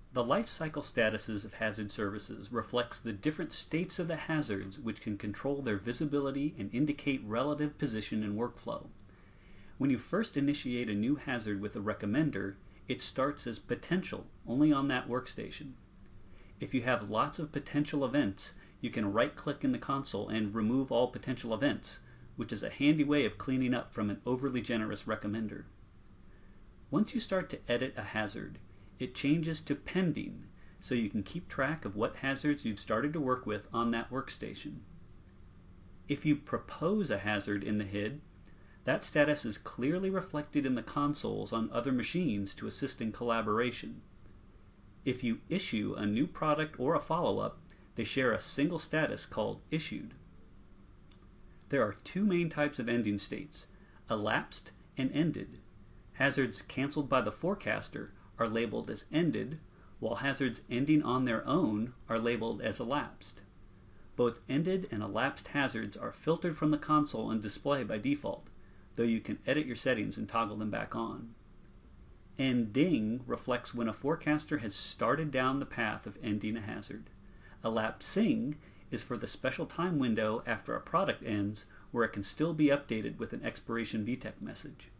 The life cycle statuses of hazard services reflects the different states of the hazards which can control their visibility and indicate relative position and workflow. When you first initiate a new hazard with a recommender, it starts as potential only on that workstation. If you have lots of potential events, you can right-click in the console and remove all potential events, which is a handy way of cleaning up from an overly generous recommender. Once you start to edit a hazard, it changes to pending, so you can keep track of what hazards you've started to work with on that workstation. If you propose a hazard in the HID, that status is clearly reflected in the consoles on other machines to assist in collaboration. If you issue a new product or a follow-up, they share a single status called Issued. There are two main types of ending states, elapsed and ended. Hazards canceled by the forecaster are labeled as ended, while hazards ending on their own are labeled as elapsed. Both ended and elapsed hazards are filtered from the console and display by default, though you can edit your settings and toggle them back on. Ending reflects when a forecaster has started down the path of ending a hazard. Elapsing is for the special time window after a product ends where it can still be updated with an expiration VTEC message.